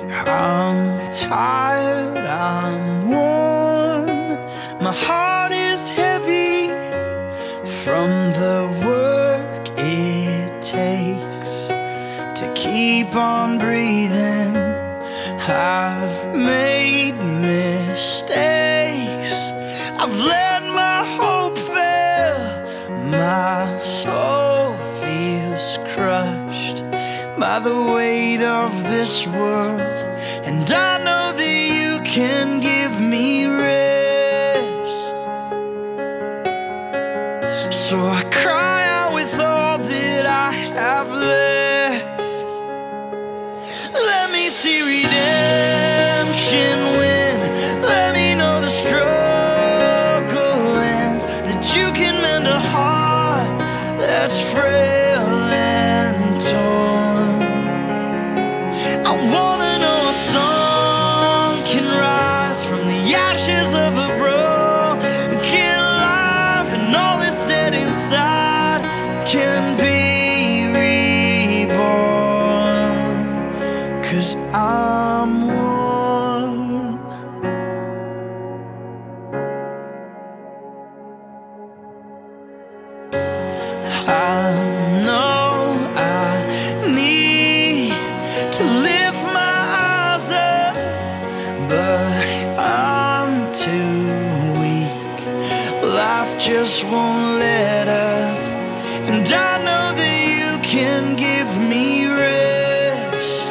I'm tired, I'm worn, my heart is heavy from the work it takes to keep on breathing. I've made mistakes, I've let my hope fail, my soul feels crushed by the weight of this world, and I know that you can give me rest. So I cry out with all that I have left. Let me see redemption win. Let me know the struggle ends, that you can mend a heart that's frail and torn. I wanna know a song can rise from the ashes of a broken life, and all that's dead inside can be reborn. 'Cause I'm worn. I know I need to lift my eyes up, but I'm too weak. Life just won't let up, and I know that you can give me rest.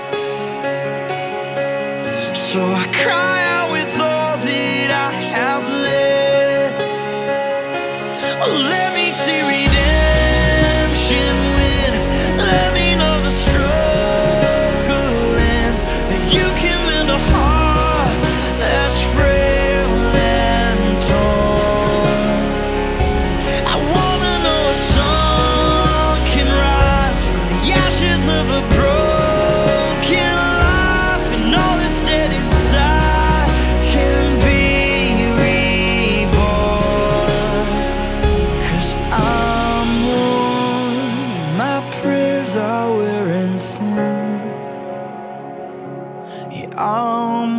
So I cry out with all that I have left. Oh, let me see redemption win. Let me know the struggle ends, that you can mend a heart that's frail and torn. I wanna know a song can rise from the ashes of a broken life, and all that's dead inside can be reborn. 'Cause I'm worn, and my prayers are wearing thin. Yeah, I'm